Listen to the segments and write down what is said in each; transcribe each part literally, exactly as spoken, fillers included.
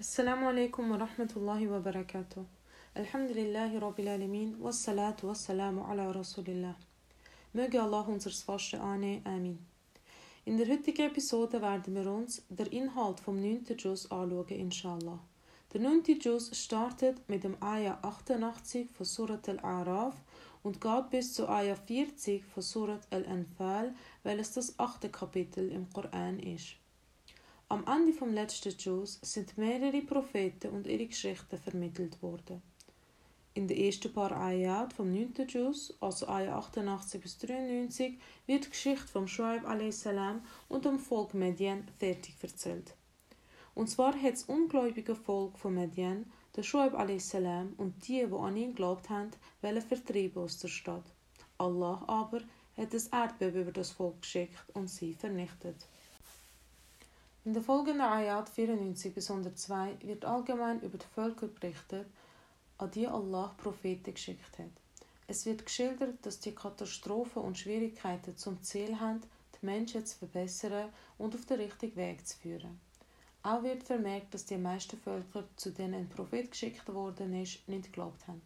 Assalamu alaikum wa rahmatullahi wa barakatuh. Alhamdulillahi rabbil alamin, wassalatu wassalamu ala rasulillah. Möge Allah unseres Fasten annehmen, Amin. In der heutigen Episode werden wir uns den Inhalt vom neunten Juz anschauen, inshallah. Der neunte Juz startet mit dem Ayah achtundachtzig von Surat Al-A'raf und geht bis zu Ayah vierzig von Surat Al-Anfal, welches das achte Kapitel im Koran ist. Am Ende vom letzten Juz sind mehrere Propheten und ihre Geschichten vermittelt worden. In den ersten paar Ayat vom neunten Juz, also Ayah achtundachtzig bis dreiundneunzig, wird die Geschichte von Shuaib a s. und dem Volk Medien fertig erzählt. Und zwar hat das ungläubige Volk von Medien, der Shuaib a s. und die, die an ihn geglaubt haben, wollen vertrieben aus der Stadt. Allah aber hat das Erdbeben über das Volk geschickt und sie vernichtet. In der folgenden Ayat vierundneunzig bis hundertzwei wird allgemein über die Völker berichtet, an die Allah Propheten geschickt hat. Es wird geschildert, dass die Katastrophen und Schwierigkeiten zum Ziel haben, die Menschen zu verbessern und auf den richtigen Weg zu führen. Auch wird vermerkt, dass die meisten Völker, zu denen ein Prophet geschickt worden ist, nicht geglaubt haben.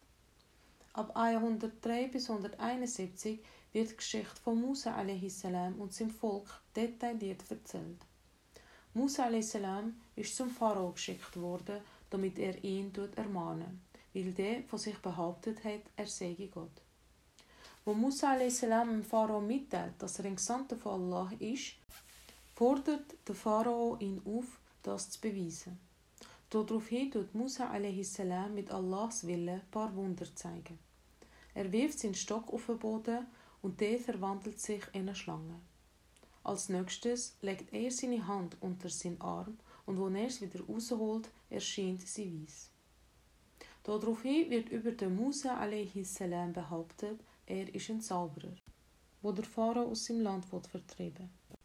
Ab Ayah hundertdrei bis hunderteinundsiebzig wird die Geschichte von Musa a s. und seinem Volk detailliert erzählt. Musa a s. ist zum Pharao geschickt worden, damit er ihn ermahnt, weil der von sich behauptet hat, er sei Gott. Wo Musa a s. dem Pharao mitteilt, dass er ein Gesandter von Allah ist, fordert der Pharao ihn auf, das zu beweisen. Daraufhin tut Musa a s. mit Allahs Willen ein paar Wunder zeigen. Er wirft seinen Stock auf den Boden und der verwandelt sich in eine Schlange. Als nächstes legt er seine Hand unter seinen Arm und als er es wieder rausholt, erscheint sie weiß. Daraufhin wird über den Musa a s. behauptet, er ist ein Zauberer, wo der Pharao aus seinem Land vertrieben will.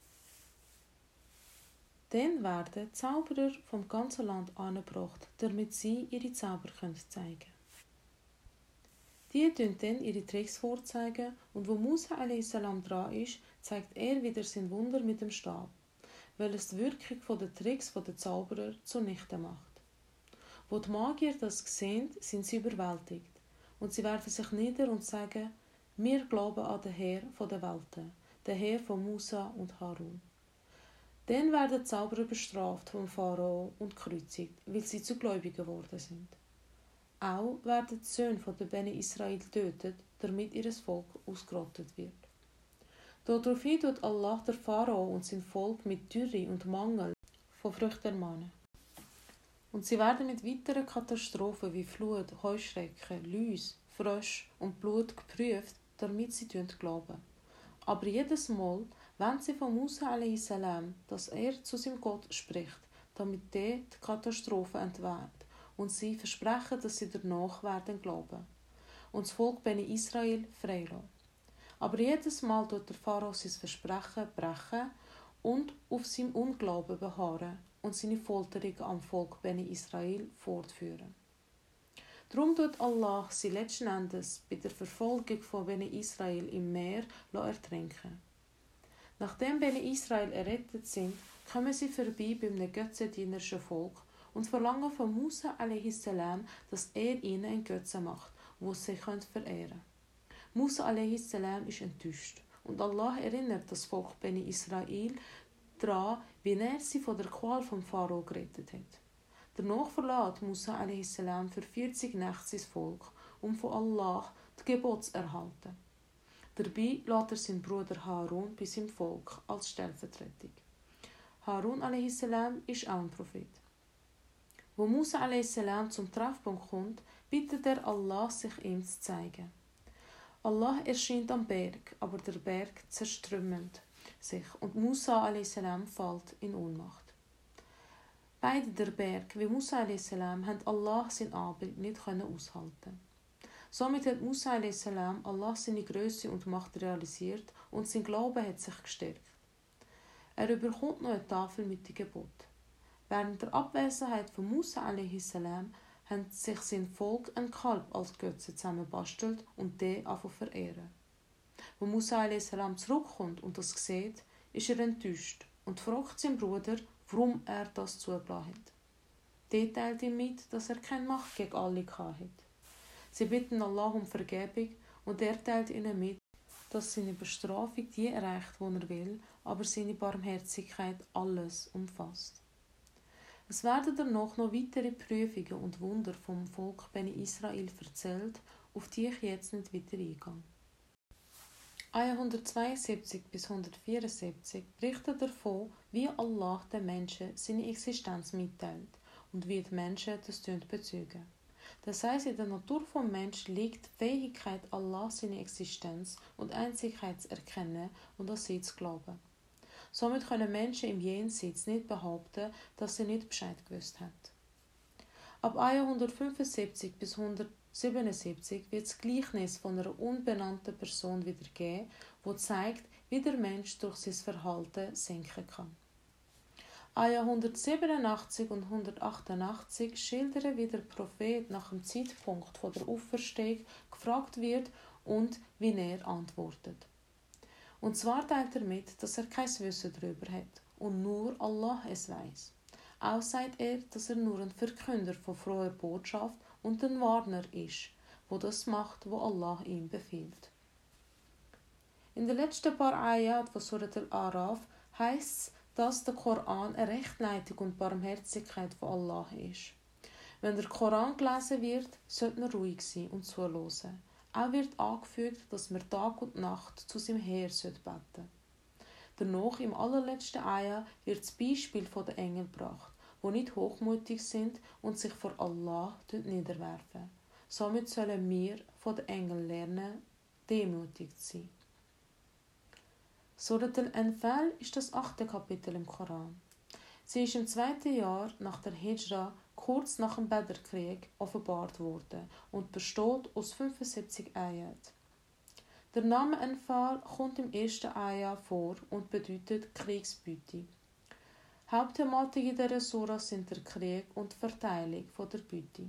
Dann werden Zauberer vom ganzen Land angebracht, damit sie ihre Zauber zeigen können. Die zeigen dann ihre Tricks vorzeigen und wo Musa a s. dran ist, zeigt er wieder sein Wunder mit dem Stab, weil es die Wirkung der Tricks der Zauberer zunichte macht. Wo die Magier das sehen, sind sie überwältigt und sie werfen sich nieder und sagen: Wir glauben an den Herr der Welten, den Herr von Musa und Harun. Dann werden die Zauberer bestraft vom Pharao und gekreuzigt, weil sie zu Gläubigen geworden sind. Auch werden die Söhne der Bene Israel getötet, damit ihr Volk ausgerottet wird. Daraufhin tut Allah der Pharao und sein Volk mit Dürre und Mangel von Früchten ermahnen. Und sie werden mit weiteren Katastrophen wie Flut, Heuschrecken, Läuse, Frösche und Blut geprüft, damit sie glauben. Aber jedes Mal wollen sie von Musa a s., dass er zu seinem Gott spricht, damit der die Katastrophe entwehrt. Und sie versprechen, dass sie danach werden glauben und das Volk Bene Israel freilassen. Aber jedes Mal tut der Pharao sein Versprechen brechen und auf seinem Unglauben beharren und seine Folterung am Volk Bene Israel fortführen. Darum tut Allah sie letzten Endes bei der Verfolgung von Bene Israel im Meer ertrinken. Nachdem Bene Israel errettet sind, kommen sie vorbei bei einem götzendienerischen Volk und verlangen von Musa a s., dass er ihnen ein Götze macht, wo sie verehren können. Musa a s. ist enttäuscht und Allah erinnert das Volk Beni Israel daran, wie er sie von der Qual vom Pharao gerettet hat. Danach verlässt Musa a s. für vierzig Nächte sein Volk, um von Allah die Gebote zu erhalten. Dabei lässt er seinen Bruder Harun bei seinem Volk als Stellvertretung. Harun a s. ist auch ein Prophet. Wo Musa a s. zum Treffpunkt kommt, bittet er Allah, sich ihm zu zeigen. Allah erscheint am Berg, aber der Berg zerstrümmelt sich und Musa a s. fällt in Ohnmacht. Beide der Berg wie Musa a s. haben Allah sein Anblick nicht aushalten. Somit hat Musa a s. Allah seine Größe und Macht realisiert und sein Glaube hat sich gestärkt. Er überkommt noch eine Tafel mit dem Gebot. Während der Abwesenheit von Musa a s. hat sich sein Volk ein Kalb als Götze zusammenbastelt und den anfangen verehren. Wo Musa a s. zurückkommt und das sieht, ist er enttäuscht und fragt seinen Bruder, warum er das zugelassen hat. Dort teilt ihm mit, dass er keine Macht gegen alle hat. Sie bitten Allah um Vergebung und er teilt ihnen mit, dass seine Bestrafung die erreicht, die er will, aber seine Barmherzigkeit alles umfasst. Es werden danach noch weitere Prüfungen und Wunder vom Volk Beni Israel erzählt, auf die ich jetzt nicht weiter eingehe. Ayah hundertzweiundsiebzig bis hundertvierundsiebzig berichtet davon, wie Allah den Menschen seine Existenz mitteilt und wie die Menschen das bezeugen. Das heisst, in der Natur des Menschen liegt die Fähigkeit, Allah seine Existenz und Einzigkeit zu erkennen und an sie zu glauben. Somit können Menschen im Jenseits nicht behaupten, dass sie nicht Bescheid gewusst haben. Ab Ayah hundertfünfundsiebzig bis hundertsiebenundsiebzig wird das Gleichnis von einer unbenannten Person wiedergegeben, wo zeigt, wie der Mensch durch sein Verhalten sinken kann. Ayah hundertsiebenundachtzig und hundertachtundachtzig schildern, wie der Prophet nach dem Zeitpunkt der Auferstehung gefragt wird und wie er antwortet. Und zwar teilt er mit, dass er kein Wissen darüber hat und nur Allah es weiß. Auch sagt er, dass er nur ein Verkünder von froher Botschaft und ein Warner ist, wo das macht, wo Allah ihm befiehlt. In den letzten paar Ayat von Surat al-Araf heisst es, dass der Koran eine Rechtleitung und Barmherzigkeit von Allah ist. Wenn der Koran gelesen wird, sollte man ruhig sein und zuhören. Auch wird angefügt, dass man Tag und Nacht zu seinem Herr beten sollte. Danach, im allerletzten Ayah, wird das Beispiel der Engel gebracht, die nicht hochmütig sind und sich vor Allah niederwerfen. Somit sollen wir von den Engeln lernen, demütig zu sein. Surat al-Anfal ist das achte Kapitel im Koran. Sie ist im zweiten Jahr nach der Hijra, kurz nach dem Badr-Krieg, offenbart worden und besteht aus fünfundsiebzig Ayat. Der Name Anfal kommt im ersten Ayah vor und bedeutet Kriegsbeute. Hauptthematik in dieser Sura sind der Krieg und die Verteilung der Beute.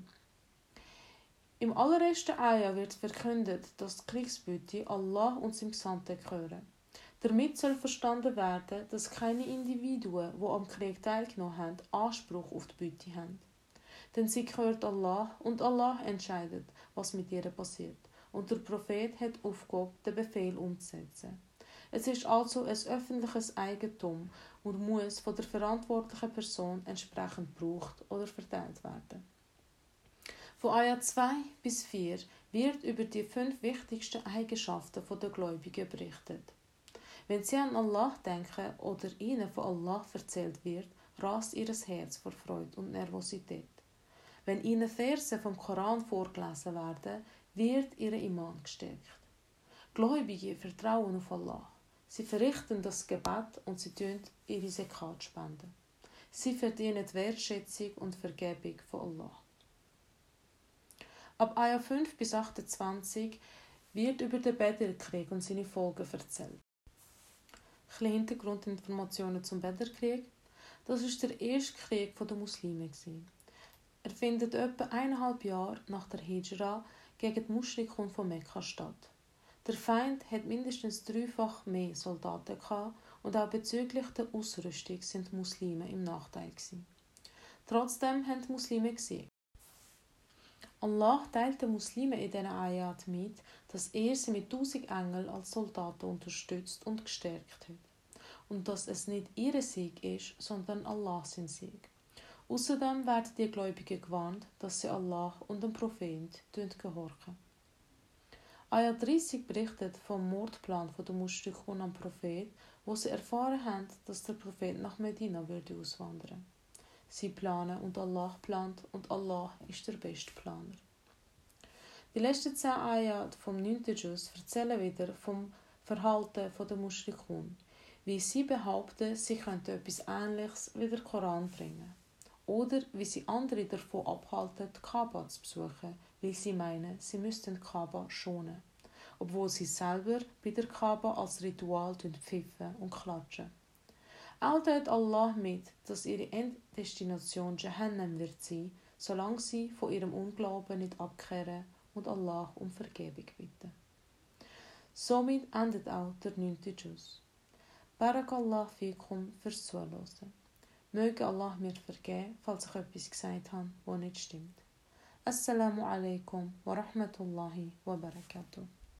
Im allerersten Ayah wird verkündet, dass die Kriegsbeute Allah und seinem Gesandten gehören. Damit soll verstanden werden, dass keine Individuen, die am Krieg teilgenommen haben, Anspruch auf die Beute haben. Denn sie gehört Allah und Allah entscheidet, was mit ihr passiert. Und der Prophet hat Aufgabe, den Befehl umzusetzen. Es ist also ein öffentliches Eigentum und muss von der verantwortlichen Person entsprechend gebraucht oder verteilt werden. Von Ayat zwei bis vier wird über die fünf wichtigsten Eigenschaften der Gläubigen berichtet. Wenn sie an Allah denken oder ihnen von Allah erzählt wird, rast ihr Herz vor Freude und Nervosität. Wenn ihnen Verse vom Koran vorgelesen werden, wird ihr Iman gestärkt. Gläubige vertrauen auf Allah. Sie verrichten das Gebet und sie tun ihre Zakat spenden. Sie verdienen die Wertschätzung und Vergebung von Allah. Ab Ayah fünf bis achtundzwanzig wird über den Badr-Krieg und seine Folgen erzählt. Ein bisschen Hintergrundinformationen zum Badr-Krieg. Das war der erste Krieg der Muslime. Er findet etwa eineinhalb Jahre nach der Hijra gegen die Muschrikun von Mekka statt. Der Feind hat mindestens dreifach mehr Soldaten gehabt und auch bezüglich der Ausrüstung sind die Muslime im Nachteil gewesen. Trotzdem haben die Muslime gesiegt. Allah teilt den Muslimen in diesen Ayat mit, dass er sie mit tausend Engeln als Soldaten unterstützt und gestärkt hat. Und dass es nicht ihr Sieg ist, sondern Allah sein Sieg. Außerdem werden die Gläubigen gewarnt, dass sie Allah und dem Propheten gehorchen. Ayat dreißig berichtet vom Mordplan der Muschrikun am Prophet, wo sie erfahren haben, dass der Prophet nach Medina würde auswandern. Sie planen und Allah plant und Allah ist der beste Planer. Die letzten zehn Ayat vom neunten Juz erzählen wieder vom Verhalten der Muschrikun, wie sie behaupten, sie könnten etwas Ähnliches wie der Koran bringen. Oder wie sie andere davon abhalten, die Kaaba zu besuchen, weil sie meinen, sie müssten die Kaaba schonen, obwohl sie selber bei der Kaaba als Ritual pfiffen und klatschen. Auch teilt Allah mit, dass ihre Enddestination Jahannam wird sein, solange sie von ihrem Unglauben nicht abkehren und Allah um Vergebung bitten. Somit endet auch der neunte Juz. Barakallah fikum fürs Zuhören. Möge Allah mir vergeben, falls ich etwas gesagt habe, das nicht stimmt. Assalamu alaikum wa rahmatullahi wa barakatuh.